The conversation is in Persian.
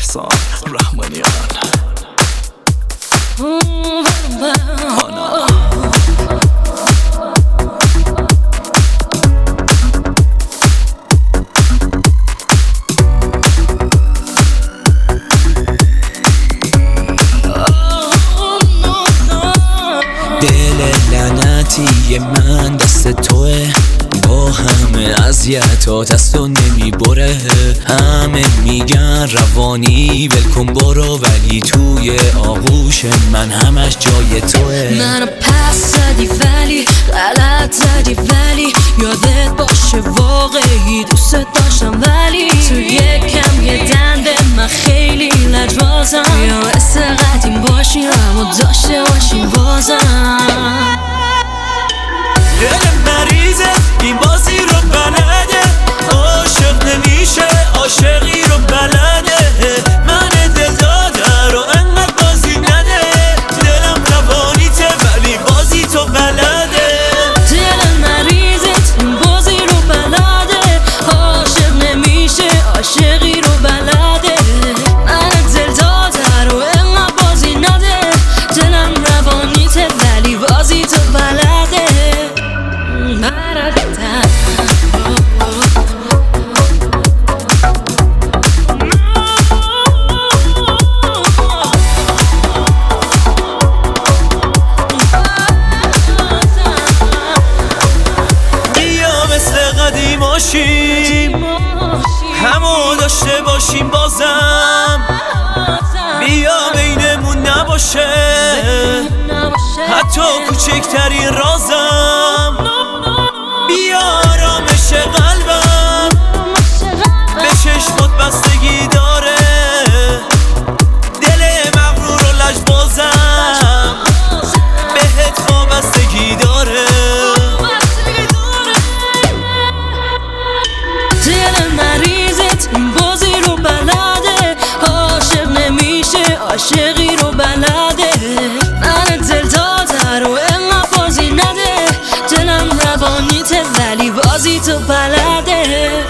احسان رحمانیان دل لعنتی من دست توه، با همه اذیتات از تو نمیبره. همه میگن روانی ولکن برو، ولی توی آغوش من همش جای توه. منو پس زدی ولی غلط زدی، ولی یادت باشه واقعی دوست داشتم، ولی تو یکم یه دن به من خیلی لجبازم. یا مثل قدیم باشیم اما داشته باشیم بازم. دل مریضه این بازی رو بلده، عاشق نمیشه عاشقی رو بلده. من دل داده رو انقدر بازی نده، دلم روانیته ولی بازی تو بلده. دل مریضت این بازی رو بلده، عاشق نمیشه عاشقی رو بلده. من دل داده رو انقدر بازی نده، دلم روانیته ولی بازی تو بلده. همو داشته باشیم بازم، بیا بینمون نباشه حتی کوچکترین رازم. بیا آرامش قلبم به چشمات بستگی داره، دل مغرور و لجبازم بهت وابستگی داره. این بازی رو بلده، عاشق نمیشه عاشقی رو بلده. من دل داده رو انقدر بازی نده، دلم روانیته ولی بازی تو بلده.